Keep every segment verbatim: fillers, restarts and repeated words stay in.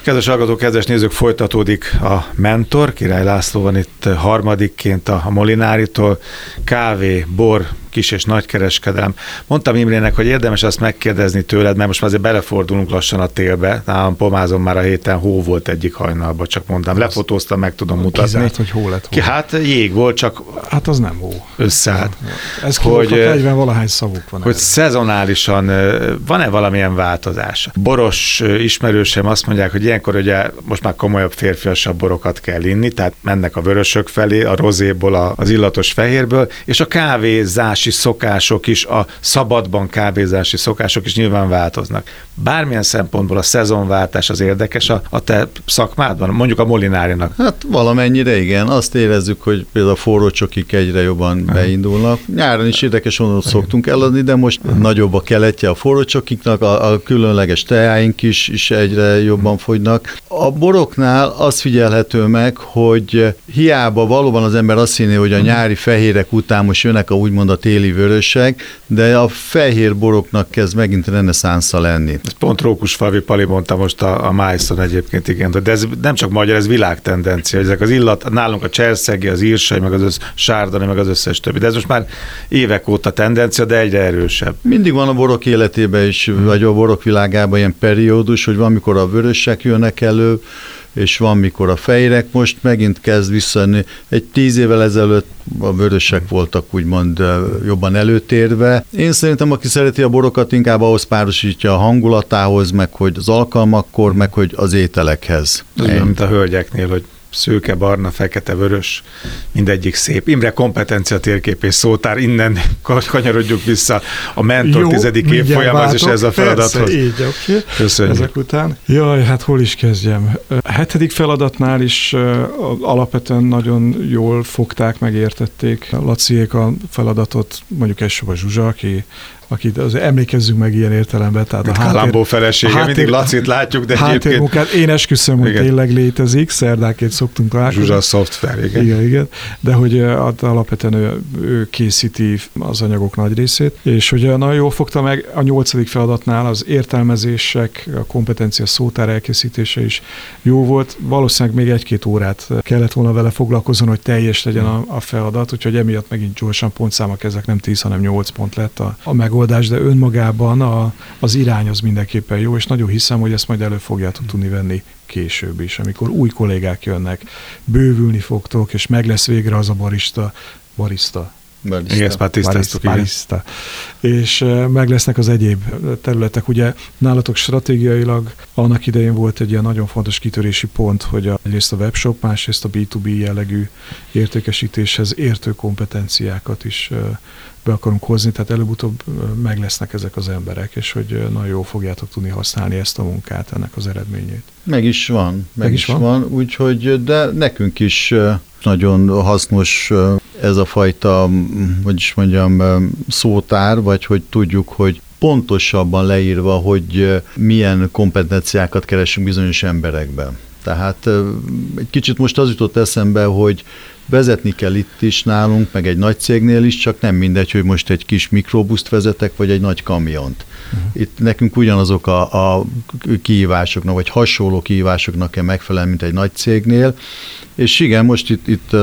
Kedves hallgatók, kedves nézők, folytatódik a Mentor. Király László van itt harmadikként a Molináritól. Kávé, bor, kis- és nagykereskedelem. Mondtam Imrének, hogy érdemes azt megkérdezni tőled, mert most már azért belefordulunk lassan a télbe. Nálam Pomázon már a héten hó volt egyik hajnalban, csak mondtam. Lefotóztam, meg tudom mutatni. Kizárt, hogy hó lett volna. Hát jég volt, csak hát az nem hó. Összeállt. Ez hogy negyven valahány szavuk van. Hogy erre. Szezonálisan van-e valamilyen változás? Boros ismerősem azt mondják, hogy ilyenkor ugye most már komolyabb, férfiasabb borokat kell inni, tehát mennek a vörösök felé, a rozéból, az illatos fehérből, és a kávézási szokások is, a szabadban kávézási szokások is nyilván változnak. Bármilyen szempontból a szezonváltás az érdekes a, a te szakmádban, mondjuk a Molinárinak. Hát valamennyire igen. Azt érezzük, hogy például a forró csokik egyre jobban beindulnak. Nyáron is érdekes vonót szoktunk eladni, de most uh-huh. nagyobb a keletje a forró csokiknak, a, a különleges teáink is, is egyre jobban fogynak. A boroknál az figyelhető meg, hogy hiába valóban az ember azt hinné, hogy a nyári fehérek után most jönnek a úgymond a téli vörösek, de a fehér boroknak kezd megint reneszánsza lenni. Ez pont Rókusfalvi Pali mondta most a, a Májszon egyébként, igen, de ez nem csak magyar, ez világtendencia, ezek az illat, nálunk a cserszegi, az írsai, meg az össz, sárdani, meg az összes többi, de ez most már évek óta tendencia, de egyre erősebb. Mindig van a borok életében is, vagy a borok világában ilyen periódus, hogy van, mikor a vörösek jönnek elő, és van, mikor a fehérek, most megint kezd visszajönni. Egy tíz évvel ezelőtt a vörösek voltak úgymond jobban előtérve. Én szerintem, aki szereti a borokat, inkább ahhoz párosítja a hangulatához, meg hogy az alkalmakkor, meg hogy az ételekhez. Ez olyan, mint a hölgyeknél, hogy szőke, barna, fekete, vörös, mindegyik szép. Imre kompetencia térkép és szótár, innen kanyarodjuk vissza a Mentor tizedik évfolyamhoz, és ez a feladathoz. Persze, így, oké. Köszönjük. Ezek után. Jaj, hát hol is kezdjem? A hetedik feladatnál is uh, alapvetően nagyon jól fogták, megértették Laciék a feladatot, mondjuk Essoba Zsuzsa, aki akit az emlékezzünk meg ilyen értelemben. Tehát a Kalambó felesége, háttér, mindig Lacit látjuk, de egyébként... Én esküszöm, hogy igen. Tényleg létezik, szerdánként szoktunk találkozni. Zsuzsa Software, igen. Igen, igen. De hogy alapvetően ő, ő készíti az anyagok nagy részét, és hogy nagyon jól fogta meg a nyolcadik feladatnál az értelmezések, a kompetencia szótár elkészítése is jó volt. Valószínűleg még egy-két órát kellett volna vele foglalkozni, hogy teljes legyen a, a feladat, úgyhogy emiatt megint gyorsan pontszámok, ezek nem tíz, hanem nyolc pont lett a, a megoldás, de önmagában a, az irány az mindenképpen jó, és nagyon hiszem, hogy ezt majd elő fogjátok tudni venni később is, amikor új kollégák jönnek, bővülni fogtok, és meg lesz végre az a barista, barista. Barista. Igen, ezt már tisztáztuk. Barista. És uh, meg lesznek az egyéb területek. Ugye nálatok stratégiailag annak idején volt egy ilyen nagyon fontos kitörési pont, hogy a, egyrészt a webshop, másrészt a bé kettő bé jellegű értékesítéshez értő kompetenciákat is uh, be akarunk hozni, tehát előbb-utóbb meg lesznek ezek az emberek, és hogy nagyon jól fogjátok tudni használni ezt a munkát, ennek az eredményét. Meg is van, meg, meg is, is van, van úgyhogy, de nekünk is nagyon hasznos ez a fajta, hogy is mondjam, szótár, vagy hogy tudjuk, hogy pontosabban leírva, hogy milyen kompetenciákat keresünk bizonyos emberekben. Tehát egy kicsit most az jutott eszembe, hogy vezetni kell itt is nálunk, meg egy nagy cégnél is, csak nem mindegy, hogy most egy kis mikrobuszt vezetek, vagy egy nagy kamiont. Uh-huh. Itt nekünk ugyanazok a, a kihívásoknak, vagy hasonló kihívásoknak kell megfelelni, mint egy nagy cégnél, és igen, most itt, itt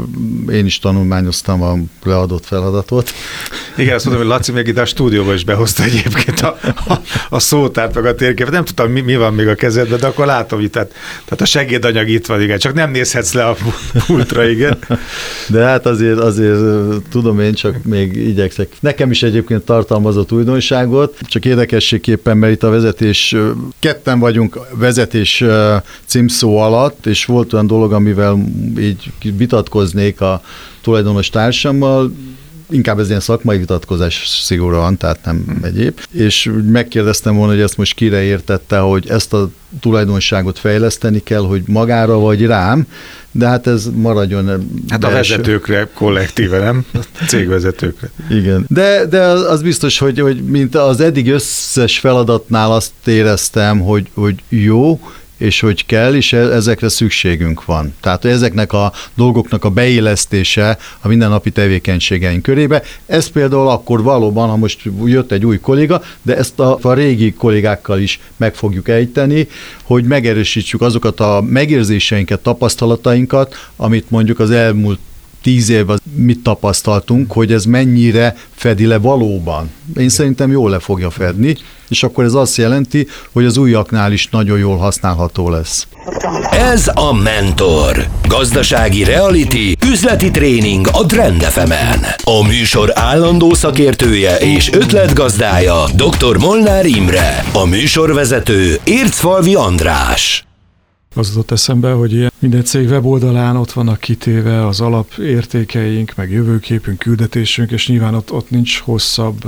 én is tanulmányoztam a leadott feladatot. Igen, azt mondom, hogy Laci még itt a stúdióba is behozta egyébként a, a, a szótárt, meg a térképet. Nem tudtam, mi, mi van még a kezedben, de akkor látom, hogy tehát, tehát a segédanyag itt van, igen, csak nem nézhetsz le a pultra, igen. De hát azért, azért tudom én, csak még igyekszek. Nekem is egyébként tartalmazott újdonságot, csak érdekességképpen, mert itt a vezetés, ketten vagyunk vezetés címszó alatt, és volt olyan dolog, amivel így vitatkoznék a tulajdonos társammal, inkább ez ilyen szakmai vitatkozás szigorúan, tehát nem hmm. egyéb. És megkérdeztem volna, hogy ezt most kire értette, hogy ezt a tulajdonságot fejleszteni kell, hogy magára vagy rám, de hát ez maradjon. Hát a belső... vezetőkre kollektíve, nem? A cégvezetőkre. Igen. De, de az biztos, hogy, hogy mint az eddig összes feladatnál azt éreztem, hogy, hogy jó, és hogy kell, és ezekre szükségünk van. Tehát ezeknek a dolgoknak a beillesztése a mindennapi tevékenységeink körébe. Ez például akkor valóban, ha most jött egy új kolléga, de ezt a, a régi kollégákkal is meg fogjuk ejteni, hogy megerősítsük azokat a megérzéseinket, tapasztalatainkat, amit mondjuk az elmúlt tíz évben mit tapasztaltunk, hogy ez mennyire fedi le valóban. Én szerintem jól le fogja fedni, és akkor ez azt jelenti, hogy az újaknál is nagyon jól használható lesz. Ez a Mentor. Gazdasági reality, üzleti tréning a Trend ef emen. A műsor állandó szakértője és ötletgazdája dr. Molnár Imre. A műsorvezető Ércfalvi András. Az jutott eszembe, hogy minden cég weboldalán ott vannak kitéve az alapértékeink, meg jövőképünk, küldetésünk, és nyilván ott, ott nincs hosszabb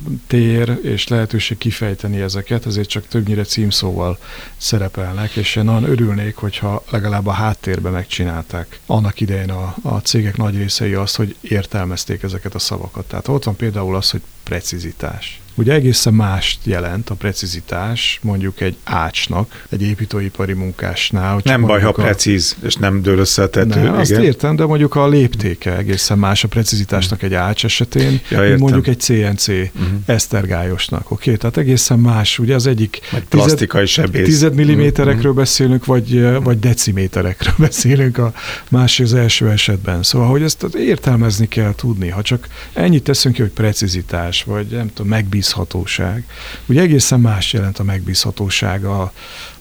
tér és lehetőség kifejteni ezeket, ezért csak többnyire címszóval szerepelnek, és én nagyon örülnék, hogyha legalább a háttérben megcsinálták. Annak idején a, a cégek nagy részei azt, hogy értelmezték ezeket a szavakat. Tehát ott van például az, hogy precizitás. Ugye egészen mást jelent a precizitás mondjuk egy ácsnak, egy építőipari munkásnál. Nem baj, ha a... precíz, és nem dől össze a tető. Ne, azt értem, de mondjuk a léptéke egészen más a precizitásnak egy ács esetén, ja, mint mondjuk egy cé en cé uh-huh. esztergályosnak. Oké, okay? Tehát egészen más. Ugye az egyik plastikai sebész. Tized milliméterekről uh-huh. beszélünk, vagy, vagy deciméterekről beszélünk a másik az első esetben. Szóval, hogy ezt értelmezni kell tudni. Ha csak ennyit teszünk ki, hogy precizitás, vagy nem tudom, megbízhatóság. Ugye egészen más jelent a megbízhatóság a,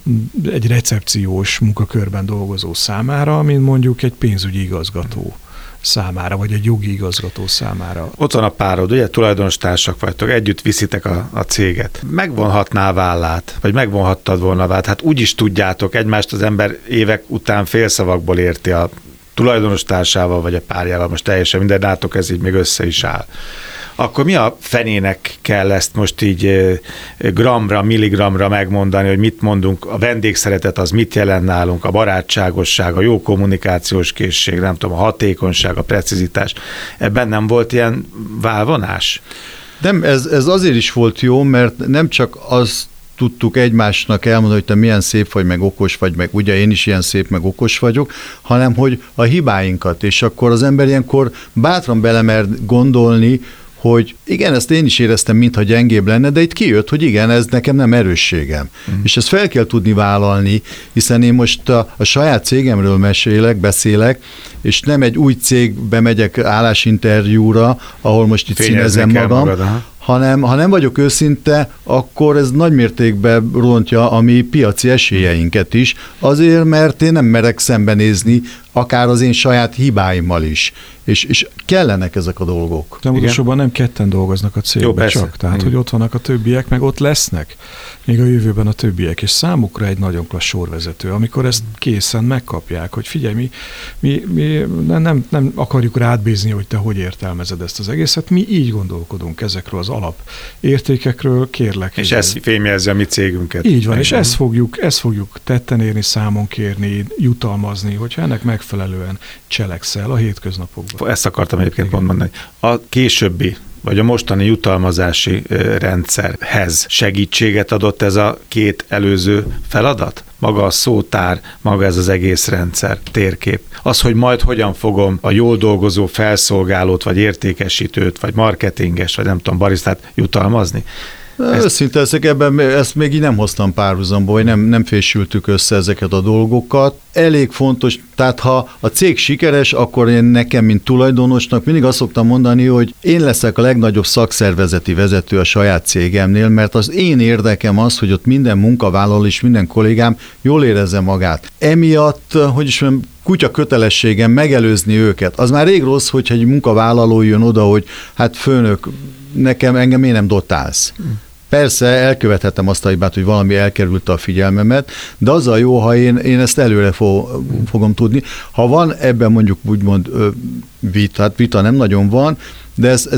egy recepciós munkakörben dolgozó számára, mint mondjuk egy pénzügyi igazgató számára, vagy egy jogi igazgató számára. Ott van a párod, ugye tulajdonos-társak vagytok, együtt viszitek a, a céget. Megvonhatná a vállát, vagy megvonhattad volna a vállát. Hát úgy is tudjátok, egymást az ember évek után félszavakból érti a tulajdonos-társával, vagy a párjával, most teljesen minden, látok, ez így még össze is áll. Akkor mi a fenének kell ezt most így gramra, milligramra megmondani, hogy mit mondunk, a vendégszeretet az mit jelent nálunk, a barátságosság, a jó kommunikációs készség, nem tudom, a hatékonyság, a precizitás. Ebben nem volt ilyen válvonás? Nem, ez, ez azért is volt jó, mert nem csak az tudtuk egymásnak elmondani, hogy te milyen szép vagy, meg okos vagy, meg ugye én is ilyen szép, meg okos vagyok, hanem hogy a hibáinkat, és akkor az ember ilyenkor bátran belemert gondolni, hogy igen, ezt én is éreztem, mintha gyengébb lenne, de itt kijött, hogy igen, ez nekem nem erősségem. Mm. És ezt fel kell tudni vállalni, hiszen én most a, a saját cégemről mesélek, beszélek, és nem egy új cégbe megyek állásinterjúra, ahol most itt színezem magam, magad, hanem ha nem vagyok őszinte, akkor ez nagymértékben rontja a mi piaci esélyeinket is, azért, mert én nem merek szembenézni akár az én saját hibáimmal is. És, és kellenek ezek a dolgok. De utolsóban nem ketten dolgoznak a cégben csak, tehát igen. Hogy ott vannak a többiek, meg ott lesznek még a jövőben a többiek, és számukra egy nagyon klassz sorvezető, amikor ezt készen megkapják, hogy figyelj, mi, mi, mi nem, nem akarjuk rád bízni, hogy te hogy értelmezed ezt az egészet, mi így gondolkodunk ezekről az alapértékekről, kérlek. És ez fémjelzi a mi cégünket. Így van, és ezt fogjuk, ezt fogjuk tetten érni, számon kérni, jutalmazni, hogyha ennek megfelelően cselekszel a hétköznapokban. Ezt akartam egyébként igen. mondani. A későbbi vagy a mostani jutalmazási rendszerhez segítséget adott ez a két előző feladat? Maga a szótár, maga ez az egész rendszer, térkép. Az, hogy majd hogyan fogom a jól dolgozó felszolgálót, vagy értékesítőt, vagy marketinges, vagy nem tudom, barisztát jutalmazni? Ezt... Őszinte ezek ebben, ezt még így nem hoztam párhuzamba, vagy nem, nem fésültük össze ezeket a dolgokat. Elég fontos, tehát ha a cég sikeres, akkor én nekem, mint tulajdonosnak mindig azt szoktam mondani, hogy én leszek a legnagyobb szakszervezeti vezető a saját cégemnél, mert az én érdekem az, hogy ott minden munkavállaló és minden kollégám jól érezze magát. Emiatt, hogy is mondjam, kutya kötelességem megelőzni őket. Az már rég rossz, hogyha egy munkavállaló jön oda, hogy hát főnök, nekem engem miért nem dotálsz. Persze elkövethetem azt a hibát, hogy valami elkerülte a figyelmemet, de az a jó, ha én, én ezt előre fo, fogom tudni. Ha van ebben mondjuk úgymond vita, vita nem nagyon van, de ez, ez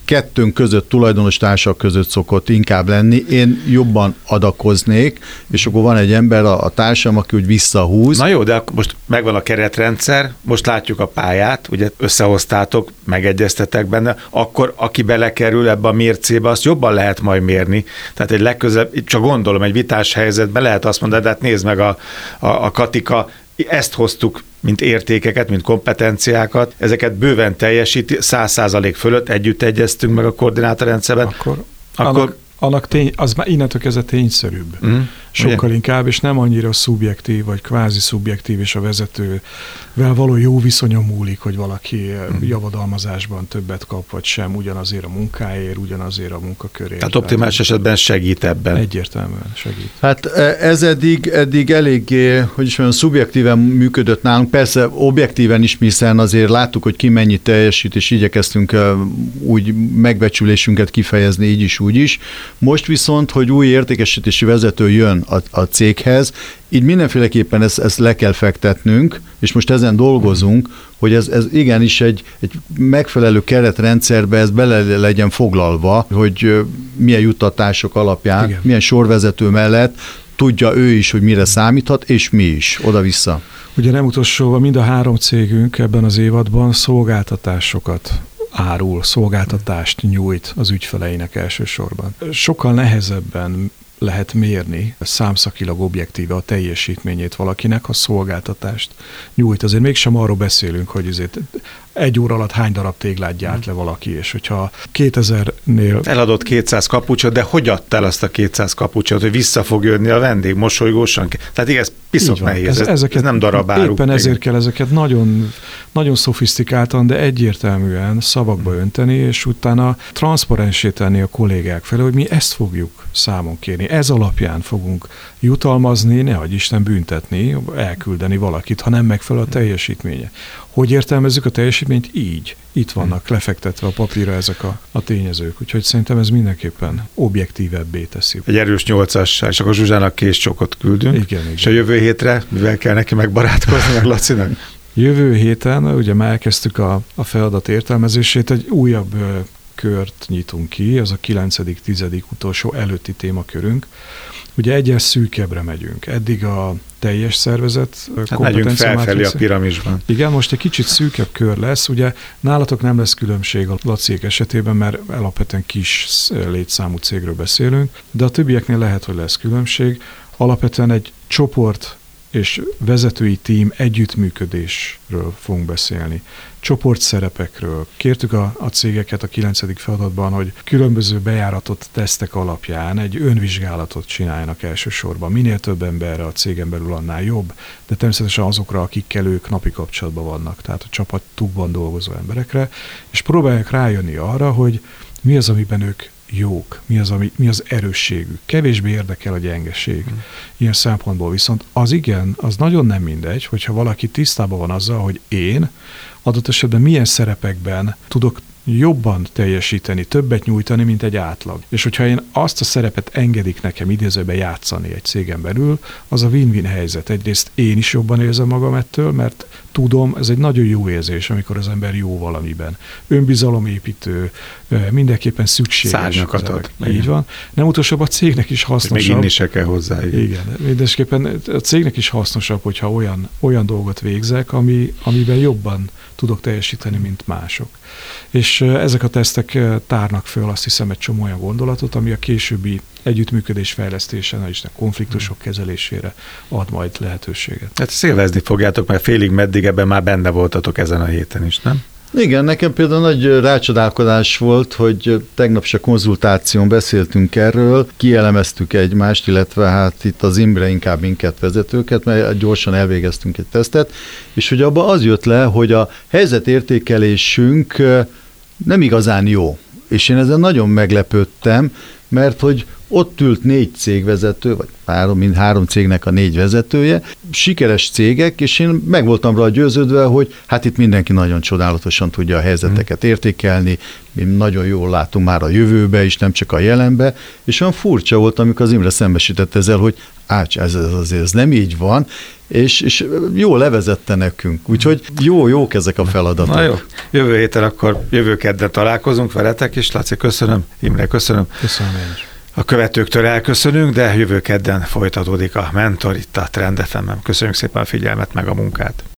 kettőnk között, tulajdonos társak között szokott inkább lenni. Én jobban adakoznék, és akkor van egy ember, a, a társam, aki úgy visszahúz. Na jó, de most megvan a keretrendszer, most látjuk a pályát, ugye összehoztátok, megegyeztetek benne, akkor aki belekerül ebbe a mércébe, azt jobban lehet majd mérni. Tehát egy legközelebb, csak gondolom, egy vitás helyzetben lehet azt mondani, de hát nézd meg a, a, a Katika, ezt hoztuk, mint értékeket, mint kompetenciákat, ezeket bőven teljesíti, száz százalék fölött együtt egyeztünk meg a koordinátorrendszerben. Akkor, akkor annak, annak tény, az már innentől kezdve tényszerűbb. Mm, Sokkal ugye? Inkább, és nem annyira szubjektív, vagy kvázi szubjektív, és a vezetővel való jó viszonyon múlik, hogy valaki mm. javadalmazásban többet kap, vagy sem, ugyanazért a munkáért, ugyanazért a munkakörért. Tehát optimális esetben segít ebben. Egyértelműen segít. Hát ez eddig, eddig eléggé, hogy is mondjam, szubjektíven működött nálunk, persze objektíven is, hiszen azért láttuk, hogy ki mennyit teljesít, és igyekeztünk úgy megbecsülésünket kifejezni, így is, úgy is. Most viszont, hogy új értékesítési vezető jön a, a céghez, így mindenféleképpen ezt, ezt le kell fektetnünk, és most ezen dolgozunk, hogy ez, ez igenis egy, egy megfelelő keretrendszerbe ez bele legyen foglalva, hogy milyen juttatások alapján, igen, milyen sorvezető mellett tudja ő is, hogy mire számíthat, és mi is, oda-vissza. Ugye nem utolsóban mind a három cégünk ebben az évadban szolgáltatásokat árul, szolgáltatást nyújt az ügyfeleinek elsősorban. Sokkal nehezebben lehet mérni számszakilag objektíve a teljesítményét valakinek, ha szolgáltatást nyújt. Azért mégsem arról beszélünk, hogy azért egy óra alatt hány darab téglát gyárt le valaki, és hogyha kétezernél... Eladott kétszáz kapucsot, de hogy adta el azt a kétszáz kapucsot, hogy vissza fog jönni a vendég mosolygósan? Tehát igen, ez piszok nehéz, ez, ezeket, ez nem darabáru. Éppen ezért kell ezeket nagyon, nagyon szofisztikáltan, de egyértelműen szavakba önteni, és utána transzparensé tenni a kollégák felé, hogy mi ezt fogjuk számon kérni. Ez alapján fogunk jutalmazni, nehogy Isten büntetni, elküldeni valakit, ha nem megfelel a teljesítménye. Hogy értelmezzük a teljesítményt? Így. Itt vannak lefektetve a papírra ezek a, a tényezők. Úgyhogy szerintem ez mindenképpen objektívebbé teszi. Egy erős nyolcassal, és akkor Zsuzsának késcsokot küldünk. Igen, igen. És a jövő hétre mivel kell neki megbarátkozni, meg Lacinak? Jövő héten ugye már elkezdtük a, a feladat értelmezését, egy újabb ö, kört nyitunk ki, ez a kilencedik tizedik utolsó előtti témakörünk. Ugye egyes szűkebbre megyünk. Eddig a teljes szervezet hát megyünk felfelé a piramisban. Igen, most egy kicsit szűkebb kör lesz. Ugye nálatok nem lesz különbség a Laciék esetében, mert alapvetően kis létszámú cégről beszélünk, de a többieknél lehet, hogy lesz különbség. Alapvetően egy csoport és vezetői tím együttműködésről fogunk beszélni. Csoportszerepekről. Kértük a, a cégeket a kilencedik feladatban, hogy különböző bejáratott tesztek alapján egy önvizsgálatot csináljanak elsősorban. Minél több emberre a cégen belül, annál jobb, de természetesen azokra, akikkel ők napi kapcsolatban vannak, tehát a csapatukban dolgozó emberekre, és próbálják rájönni arra, hogy mi az, amiben ők jók, mi az, ami, mi az erősségük. Kevésbé érdekel a gyengeség. Hmm. Ilyen szempontból viszont az igen, az nagyon nem mindegy, hogyha valaki tisztában van azzal, hogy én adott esetben milyen szerepekben tudok jobban teljesíteni, többet nyújtani, mint egy átlag. És hogyha én azt a szerepet engedik nekem idézőben játszani egy cégen belül, az a win-win helyzet. Egyrészt én is jobban érzem magam ettől, mert tudom, ez egy nagyon jó érzés, amikor az ember jó valamiben. Önbizalomépítő, mindenképpen szükséges. Szárnyakat ad. Így van. Nem utolsóbb a cégnek is hasznosabb. Még inni se kell hozzá. Igen. Igen. Mindenképpen a cégnek is hasznosabb, hogyha olyan, olyan dolgot végzek, ami, amiben jobban tudok teljesíteni, mint mások. És ezek a tesztek tárnak föl azt hiszem egy csomó olyan gondolatot, ami a későbbi együttműködés fejlesztésen, és a konfliktusok kezelésére ad majd lehetőséget. Hát szélvezni fogjátok, mert félig meddig ebben már benne voltatok ezen a héten is, nem? Igen, nekem például nagy rácsodálkozás volt, hogy tegnap se konzultáción beszéltünk erről, kielemeztük egymást, illetve hát itt az Imre inkább minket vezetőket, mert gyorsan elvégeztünk egy tesztet, és hogy abban az jött le, hogy a helyzetértékelésünk nem igazán jó. És én ezen nagyon meglepődtem, mert hogy ott ült négy cégvezető, vagy három, mind három cégnek a négy vezetője, sikeres cégek, és én meg voltam rá győződve, hogy hát itt mindenki nagyon csodálatosan tudja a helyzeteket értékelni, mi nagyon jól látunk már a jövőbe is, nem csak a jelenbe, és olyan furcsa volt, amikor az Imre szembesített ezzel, hogy ács, ez, ez azért ez nem így van, és, és jó levezette nekünk. Úgyhogy jó, jók ezek a feladatok. Na jó, jövő héten akkor jövő kedden találkozunk veletek is. Laci, köszönöm. Imre, köszönöm. Köszönöm én is. A követőktől elköszönünk, de jövő kedden folytatódik a Mentor itt a Trend ef emen. Köszönjük szépen a figyelmet, meg a munkát.